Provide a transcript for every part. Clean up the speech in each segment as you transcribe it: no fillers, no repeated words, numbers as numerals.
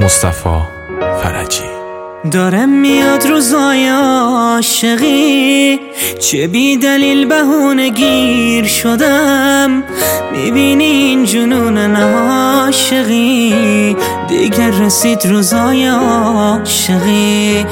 مصطفی فرجی. داره میاد روزای عاشقی، چه بی دلیل بهونه گیر شدم. میبینی این جنون عاشقی، دیگه رسید روزای عاشقی.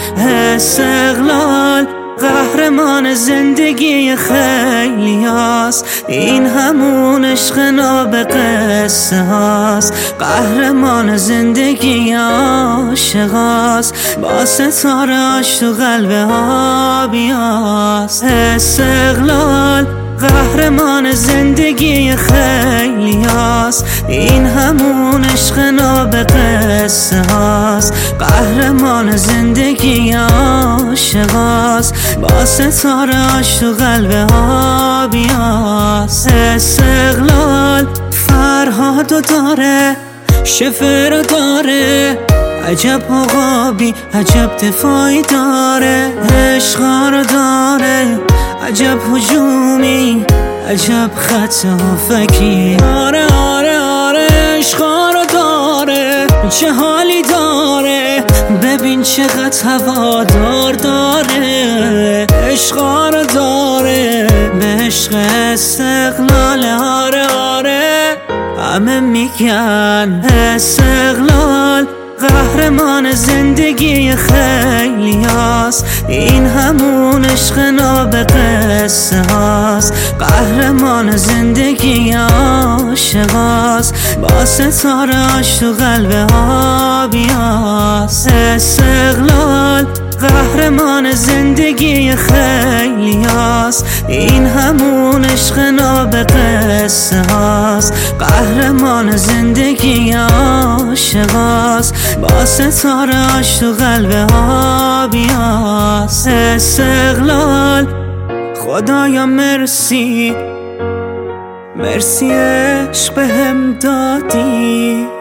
استقلال قهرمان زندگی خیلی هاست، این همون عشق نابقصه هاست. قهرمان زندگی عاشق هاست، با ستاره‌اش تو قلب آبی هاست. استقلال قهرمان زندگی خیلی هاست، این همون عشق نابقصه هاست. قهرمان زندگی عاشق هاست، با ستاره‌اش تو قلب آبی هاست. استقلال فرهادو داره، شفر داره، عجب عقابی عجب دفاعی داره. عشقا رو داره، عجب هجومی عجب خط هافکی. آره آره آره عشقا رو داره، چه حالی داره، ببین چقدر هوادار داره. عشقا رو داره، به عشق استقلال. آره آره همه میگن استقلال قهرمان زندگی خیلی هاست، این همون عشق نابقصه هاست. قهرمان زندگی عاشق هاست، با ستاره‌اش تو قلب آبی هاست. استقلال قهرمان زندگی خیلی هاست، این همون عشق نابقصه هاست. قهرمان زندگی عاشق هاست، با ستاره‌اش تو قلب آبی هاست. استقلال خدایا مرسی، مرسی عشق بهم دادی.